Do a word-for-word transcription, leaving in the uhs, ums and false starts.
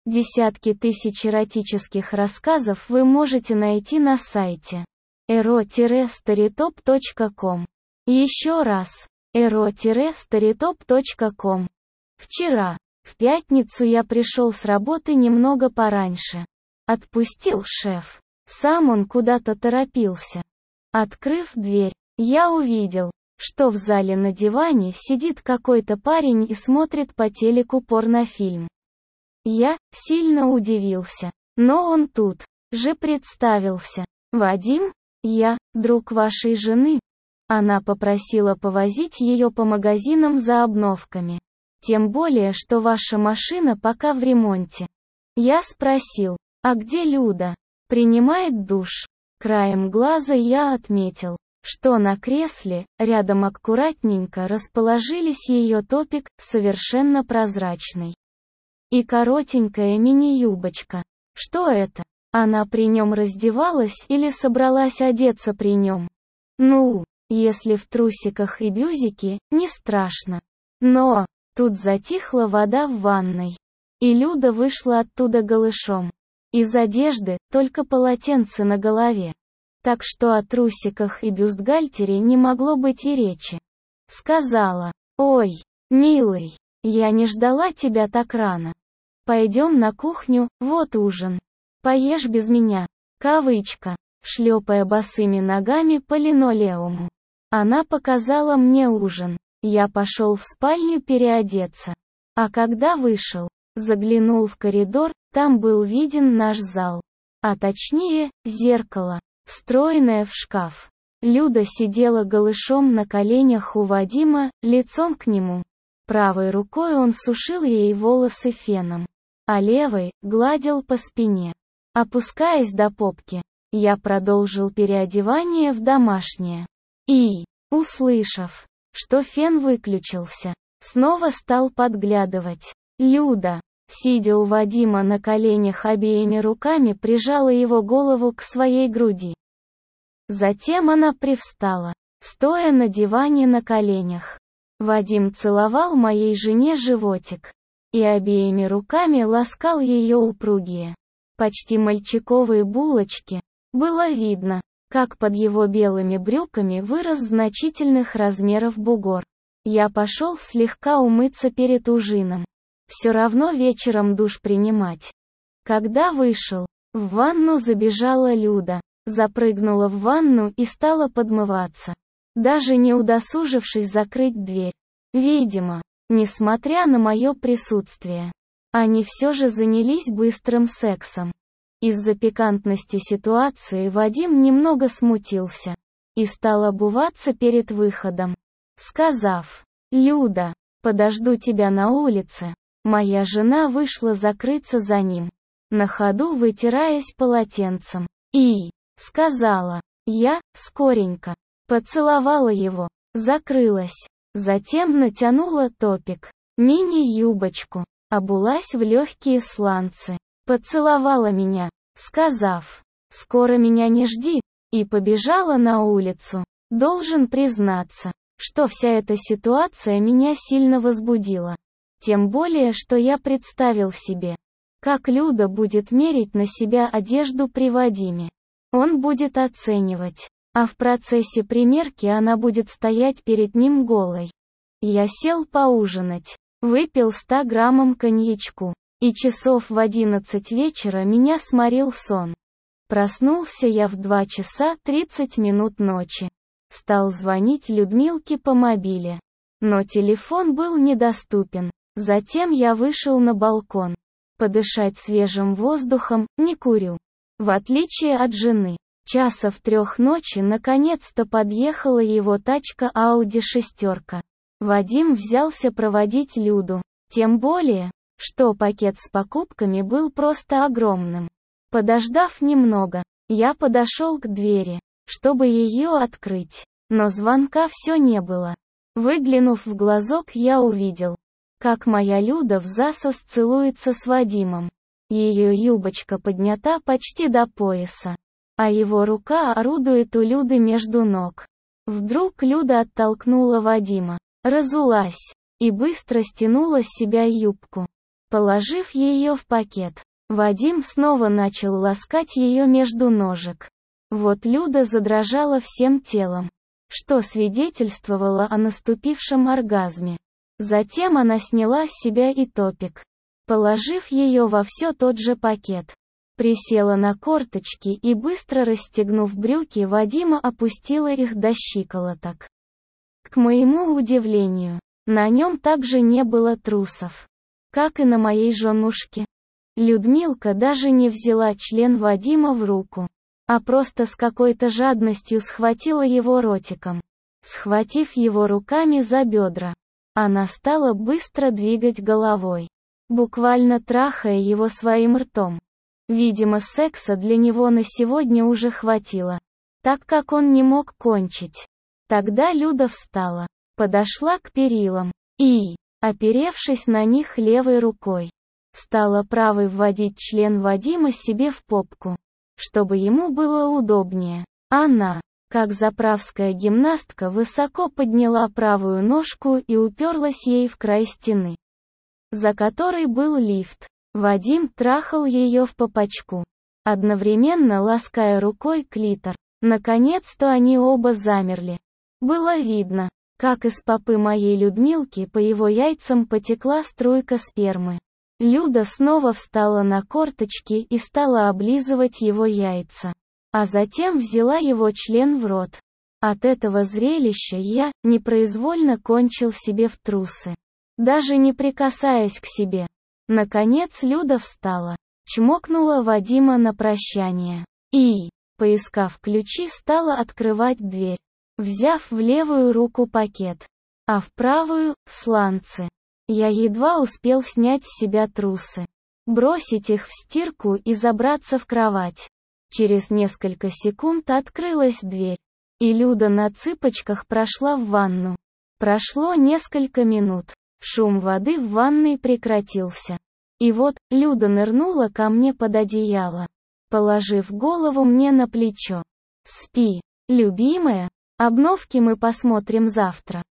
Десятки тысяч эротических рассказов вы можете найти на сайте эро старитоп точка ком. Еще раз, эро старитоп точка ком. Вчера, в пятницу я пришел с работы немного пораньше. Отпустил шеф. Сам он куда-то торопился. Открыв дверь, я увидел, что в зале на диване сидит какой-то парень и смотрит по телеку порнофильм. Я сильно удивился, но он тут же представился. «Вадим, я друг вашей жены». Она попросила повозить ее по магазинам за обновками. Тем более, что ваша машина пока в ремонте. Я спросил, а где Люда? Принимает душ. Краем глаза я отметил, что на кресле, рядом аккуратненько расположились ее топик, совершенно прозрачный. И коротенькая мини-юбочка. Что это? Она при нем раздевалась или собралась одеться при нем? Ну, если в трусиках и бюзике, не страшно. Но, тут затихла вода в ванной. И Люда вышла оттуда голышом. Из одежды, только полотенце на голове. Так что о трусиках и бюстгальтере не могло быть и речи. Сказала, «Ой, милый, я не ждала тебя так рано. Пойдем на кухню, вот ужин. Поешь без меня». Кавычка, шлепая босыми ногами по линолеуму. Она показала мне ужин. Я пошел в спальню переодеться. А когда вышел, заглянул в коридор, там был виден наш зал. А точнее, зеркало, встроенное в шкаф. Люда сидела голышом на коленях у Вадима, лицом к нему. Правой рукой он сушил ей волосы феном, а левой гладил по спине. Опускаясь до попки, я продолжил переодевание в домашнее. И, услышав, что фен выключился, снова стал подглядывать. Люда, сидя у Вадима на коленях, обеими руками прижала его голову к своей груди. Затем она привстала, стоя на диване на коленях. Вадим целовал моей жене животик и обеими руками ласкал ее упругие, почти мальчиковые булочки. Было видно, как под его белыми брюками вырос значительных размеров бугор. Я пошел слегка умыться перед ужином. Все равно вечером душ принимать. Когда вышел, в ванну забежала Люда, запрыгнула в ванну и стала подмываться, даже не удосужившись закрыть дверь. Видимо, несмотря на мое присутствие, они все же занялись быстрым сексом. Из-за пикантности ситуации Вадим немного смутился и стал обуваться перед выходом, сказав, «Люда, подожду тебя на улице». Моя жена вышла закрыться за ним, на ходу вытираясь полотенцем, и сказала, я, скоренько, поцеловала его, закрылась, затем натянула топик, мини-юбочку, обулась в легкие сланцы, поцеловала меня, сказав, скоро меня не жди, и побежала на улицу. Должен признаться, что вся эта ситуация меня сильно возбудила. Тем более, что я представил себе, как Люда будет мерить на себя одежду при Вадиме. Он будет оценивать, а в процессе примерки она будет стоять перед ним голой. Я сел поужинать, выпил сто граммов коньячку, и часов в одиннадцать вечера меня сморил сон. Проснулся я в два часа тридцать минут ночи. Стал звонить Людмилке по мобиле, но телефон был недоступен. Затем я вышел на балкон. Подышать свежим воздухом, не курю. В отличие от жены, часа в трех ночи наконец-то подъехала его тачка Ауди шестерка. Вадим взялся проводить Люду, тем более, что пакет с покупками был просто огромным. Подождав немного, я подошел к двери, чтобы ее открыть, но звонка все не было. Выглянув в глазок, я увидел, как моя Люда взасос целуется с Вадимом. Ее юбочка поднята почти до пояса, а его рука орудует у Люды между ног. Вдруг Люда оттолкнула Вадима, разулась и быстро стянула с себя юбку. Положив ее в пакет, Вадим снова начал ласкать ее между ножек. Вот Люда задрожала всем телом, что свидетельствовало о наступившем оргазме. Затем она сняла с себя и топик, положив ее во все тот же пакет. Присела на корточки и, быстро расстегнув брюки Вадима, опустила их до щиколоток. К моему удивлению, на нем также не было трусов, как и на моей женушке. Людмилка даже не взяла член Вадима в руку, а просто с какой-то жадностью схватила его ротиком. Схватив его руками за бедра, она стала быстро двигать головой, буквально трахая его своим ртом. Видимо, секса для него на сегодня уже хватило, так как он не мог кончить. Тогда Люда встала, подошла к перилам и, оперевшись на них левой рукой, стала правой вводить член Вадима себе в попку, чтобы ему было удобнее. Она, как заправская гимнастка, высоко подняла правую ножку и уперлась ей в край стены, за которой был лифт. Вадим трахал ее в попочку, одновременно лаская рукой клитор. Наконец-то они оба замерли. Было видно, как из попы моей Людмилки по его яйцам потекла струйка спермы. Люда снова встала на корточки и стала облизывать его яйца, а затем взяла его член в рот. От этого зрелища я непроизвольно кончил себе в трусы, даже не прикасаясь к себе. Наконец Люда встала, чмокнула Вадима на прощание и, поискав ключи, стала открывать дверь, взяв в левую руку пакет, а в правую – сланцы. Я едва успел снять с себя трусы, бросить их в стирку и забраться в кровать. Через несколько секунд открылась дверь, и Люда на цыпочках прошла в ванну. Прошло несколько минут, шум воды в ванной прекратился. И вот, Люда нырнула ко мне под одеяло, положив голову мне на плечо. «Спи, любимая, обновки мы посмотрим завтра».